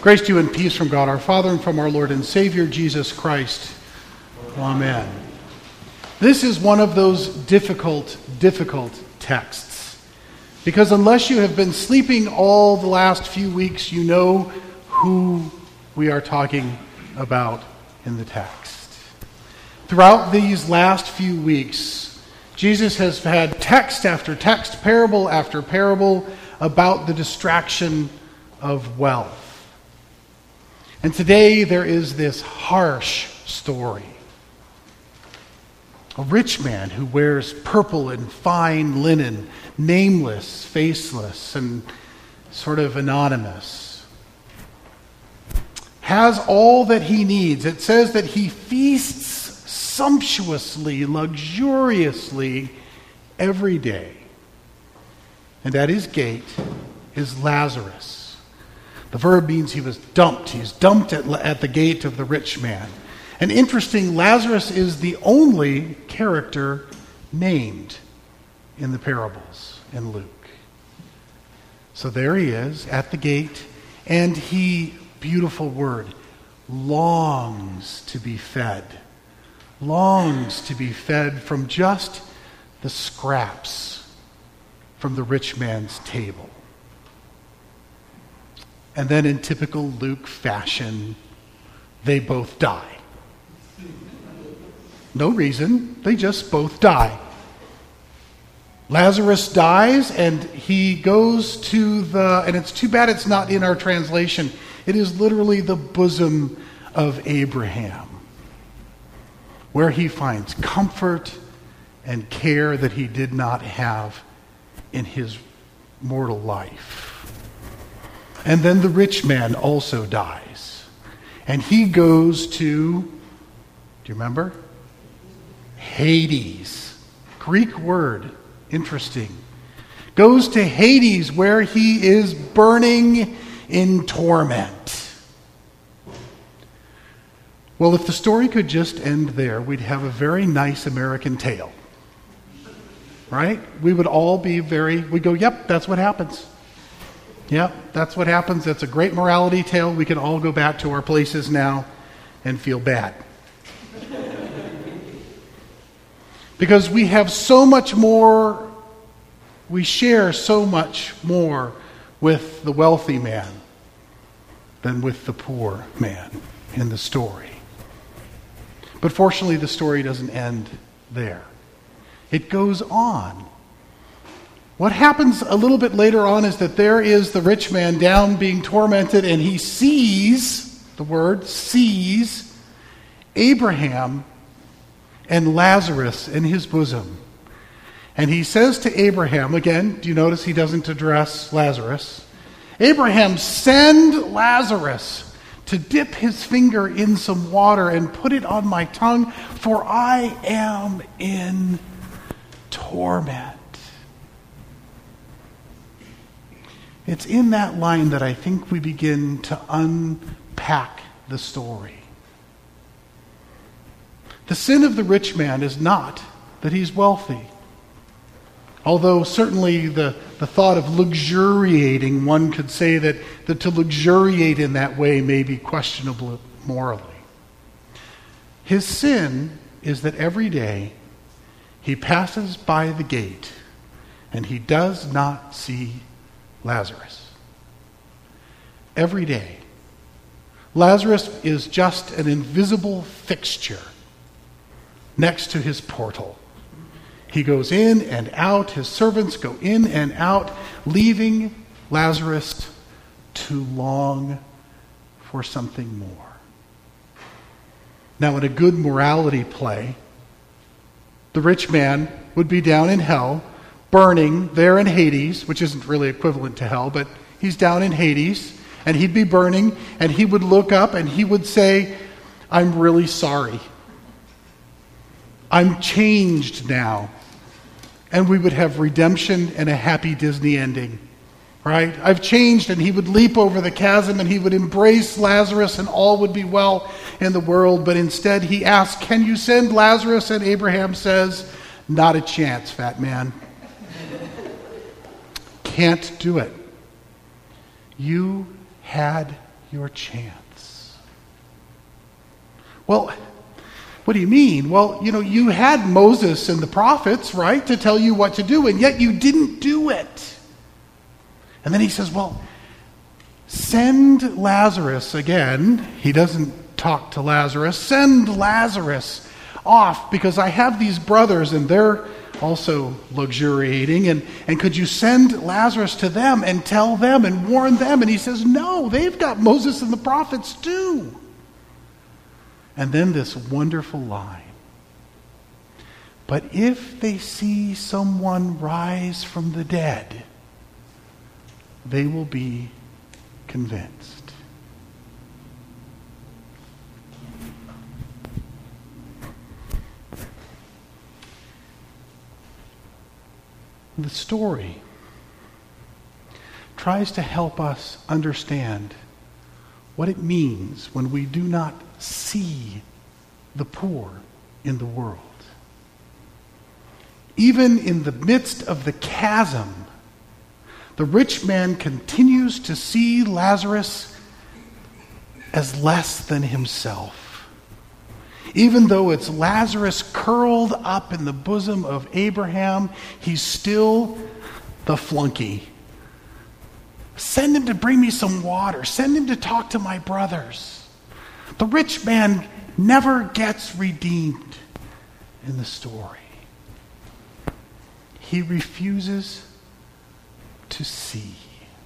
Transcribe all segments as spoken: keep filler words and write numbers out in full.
Grace to you and peace from God our Father and from our Lord and Savior, Jesus Christ. Amen. This is one of those difficult, difficult texts. Because unless you have been sleeping all the last few weeks, you know who we are talking about in the text. Throughout these last few weeks, Jesus has had text after text, parable after parable about the distraction of wealth. And today there is this harsh story. A rich man who wears purple and fine linen, nameless, faceless, and sort of anonymous, has all that he needs. It says that he feasts sumptuously, luxuriously every day. And at his gate is Lazarus. The verb means he was dumped. He's dumped at, at the gate of the rich man. And interesting, Lazarus is the only character named in the parables in Luke. So there he is at the gate, and he, beautiful word, longs to be fed. Longs to be fed from just the scraps from the rich man's table. And then in typical Luke fashion, they both die. No reason, they just both die. Lazarus dies and he goes to the, and it's too bad it's not in our translation, it is literally the bosom of Abraham, where he finds comfort and care that he did not have in his mortal life. And then the rich man also dies. And he goes to, do you remember? Hades. Greek word. Interesting. Goes to Hades where he is burning in torment. Well, if the story could just end there, we'd have a very nice American tale. Right? We would all be very, we'd go, yep, that's what happens. Yep, that's what happens. That's a great morality tale. We can all go back to our places now and feel bad. Because we have so much more, we share so much more with the wealthy man than with the poor man in the story. But fortunately, the story doesn't end there. It goes on. What happens a little bit later on is that there is the rich man down being tormented, and he sees, the word, sees Abraham and Lazarus in his bosom. And he says to Abraham, again, do you notice he doesn't address Lazarus? Abraham, send Lazarus to dip his finger in some water and put it on my tongue, for I am in torment. It's in that line that I think we begin to unpack the story. The sin of the rich man is not that he's wealthy. Although certainly the, the thought of luxuriating, one could say that, that to luxuriate in that way may be questionable morally. His sin is that every day he passes by the gate and he does not see Lazarus. Every day. Lazarus is just an invisible fixture next to his portal. He goes in and out. His servants go in and out, leaving Lazarus to long for something more. Now, in a good morality play, the rich man would be down in hell, burning there in Hades, which isn't really equivalent to hell, but he's down in Hades, and he'd be burning, and he would look up and he would say, I'm really sorry. I'm changed now. And we would have redemption and a happy Disney ending, right? I've changed, and he would leap over the chasm and he would embrace Lazarus and all would be well in the world. But instead he asks, can you send Lazarus? And Abraham says, not a chance, fat man. Can't do it. You had your chance. Well, what do you mean? Well, you know, you had Moses and the prophets, right, to tell you what to do, and yet you didn't do it. And then he says, well, send Lazarus again. He doesn't talk to Lazarus. Send Lazarus off because I have these brothers and they're also luxuriating. And, and could you send Lazarus to them and tell them and warn them? And he says, no, they've got Moses and the prophets too. And then this wonderful line. But if they see someone rise from the dead, they will be convinced. The story tries to help us understand what it means when we do not see the poor in the world. Even in the midst of the chasm, the rich man continues to see Lazarus as less than himself. Even though it's Lazarus curled up in the bosom of Abraham, he's still the flunky. Send him to bring me some water. Send him to talk to my brothers. The rich man never gets redeemed in the story. He refuses to see.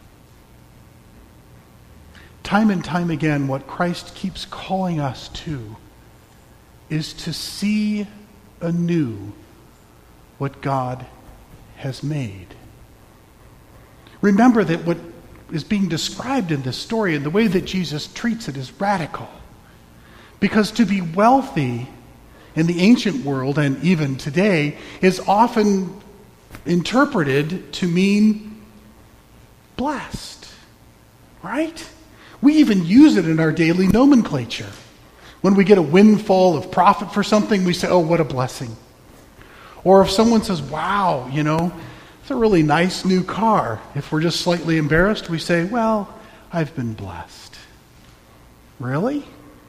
Time and time again, what Christ keeps calling us to is to see anew what God has made. Remember that what is being described in this story and the way that Jesus treats it is radical. Because to be wealthy in the ancient world and even today is often interpreted to mean blessed, right? We even use it in our daily nomenclature. When we get a windfall of profit for something, we say, oh, what a blessing. Or if someone says, wow, you know, it's a really nice new car. If we're just slightly embarrassed, we say, well, I've been blessed. Really?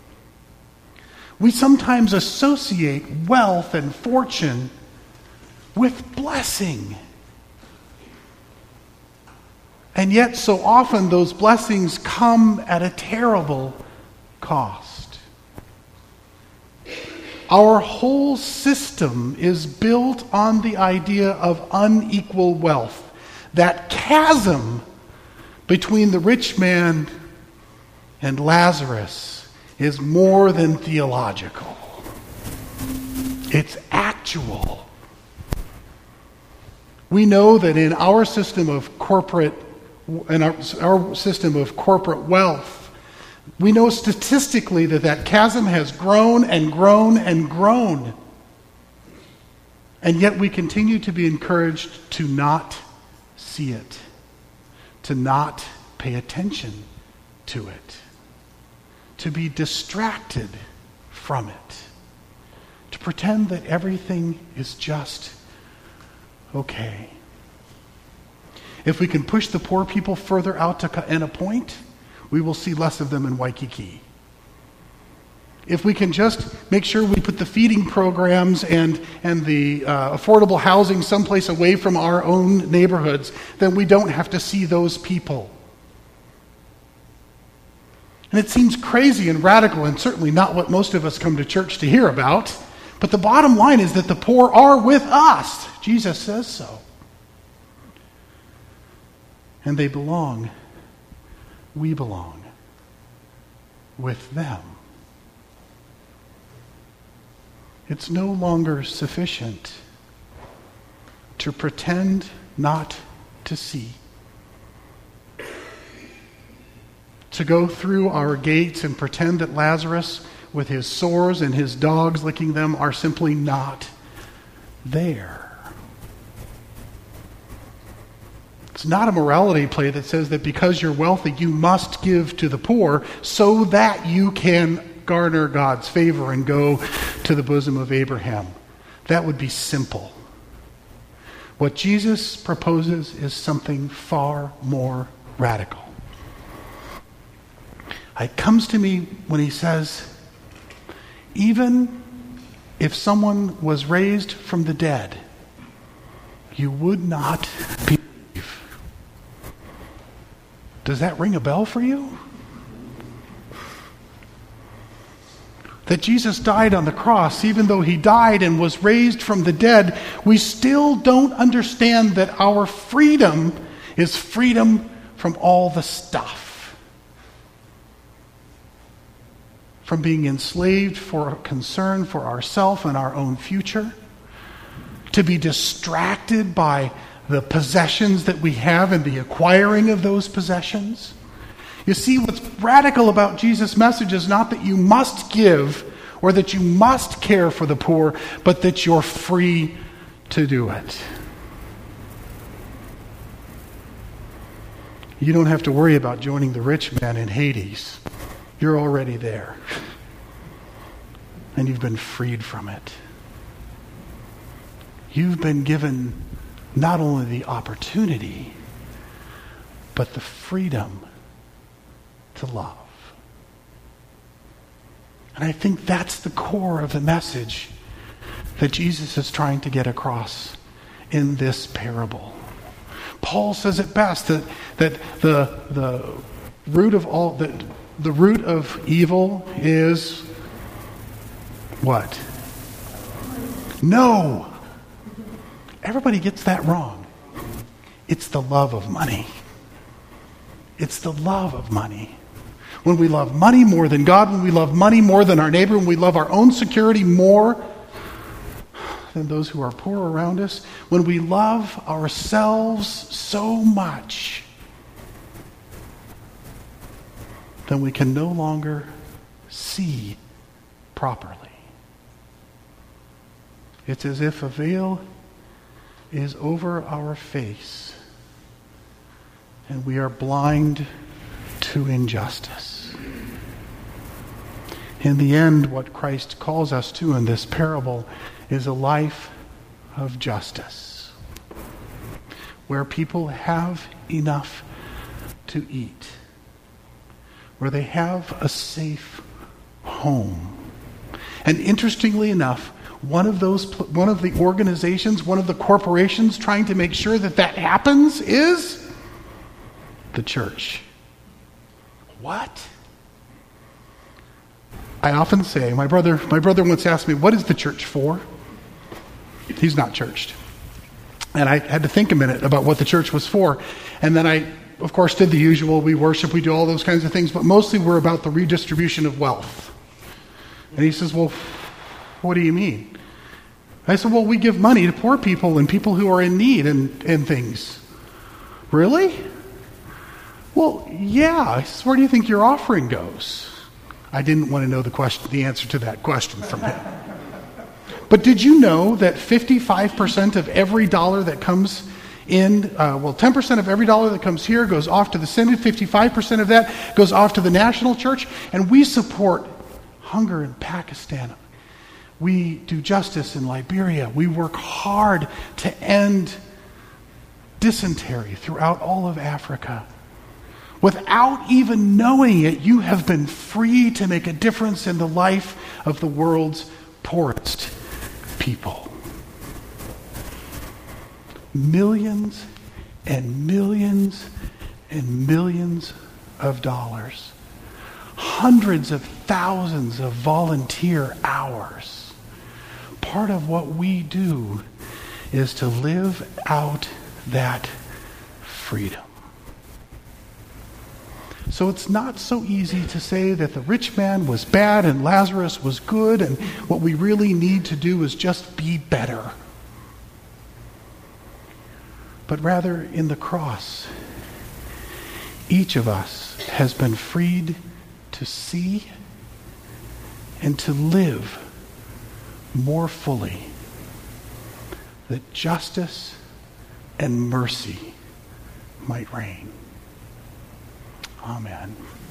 We sometimes associate wealth and fortune with blessing. And yet, so often, those blessings come at a terrible cost. Our whole system is built on the idea of unequal wealth. That chasm between the rich man and Lazarus is more than theological. It's actual. We know that in our system of corporate, in our, our system of corporate wealth, we know statistically that that chasm has grown and grown and grown. And yet we continue to be encouraged to not see it, to not pay attention to it, to be distracted from it, to pretend that everything is just okay. If we can push the poor people further out to Ka'ena Point, we will see less of them in Waikiki. If we can just make sure we put the feeding programs and, and the uh, affordable housing someplace away from our own neighborhoods, then we don't have to see those people. And it seems crazy and radical and certainly not what most of us come to church to hear about. But the bottom line is that the poor are with us. Jesus says so. And they belong, we belong with them. It's no longer sufficient to pretend not to see, to go through our gates and pretend that Lazarus, with his sores and his dogs licking them, are simply not there. It's not a morality play that says that because you're wealthy, you must give to the poor so that you can garner God's favor and go to the bosom of Abraham. That would be simple. What Jesus proposes is something far more radical. It comes to me when he says, even if someone was raised from the dead, you would not believe. Does that ring a bell for you? That Jesus died on the cross, even though he died and was raised from the dead, we still don't understand that our freedom is freedom from all the stuff. From being enslaved for concern for ourselves and our own future, to be distracted by the possessions that we have and the acquiring of those possessions. You see, what's radical about Jesus' message is not that you must give or that you must care for the poor, but that you're free to do it. You don't have to worry about joining the rich man in Hades. You're already there. And you've been freed from it. You've been given not only the opportunity, but the freedom to love. And I think that's the core of the message that Jesus is trying to get across in this parable. Paul says it best that, that the, the root of all the, the root of evil is what? No. Everybody gets that wrong. It's the love of money. It's the love of money. When we love money more than God, when we love money more than our neighbor, when we love our own security more than those who are poor around us, when we love ourselves so much, then we can no longer see properly. It's as if a veil is over our face and we are blind to injustice. In the end, what Christ calls us to in this parable is a life of justice, where people have enough to eat, where they have a safe home. And interestingly enough, one of those, one of the organizations, one of the corporations trying to make sure that that happens is the church. What? I often say, my brother, my brother once asked me, what is the church for? He's not churched. And I had to think a minute about what the church was for. And then I, of course, did the usual. We worship, we do all those kinds of things, but mostly we're about the redistribution of wealth. And he says, well, what do you mean? I said, well, we give money to poor people and people who are in need and, and things. Really? Well, yeah. I said, where do you think your offering goes? I didn't want to know the question, the answer to that question from him. But did you know that fifty-five percent of every dollar that comes in, uh, well, ten percent of every dollar that comes here goes off to the synod, fifty-five percent of that goes off to the national church, and we support hunger in Pakistan. We do justice in Liberia. We work hard to end dysentery throughout all of Africa. Without even knowing it, you have been free to make a difference in the life of the world's poorest people. Millions and millions and millions of dollars. Hundreds of thousands of volunteer hours. Part of what we do is to live out that freedom. So it's not so easy to say that the rich man was bad and Lazarus was good, and what we really need to do is just be better. But rather, in the cross, each of us has been freed to see and to live more fully, that justice and mercy might reign. Amen.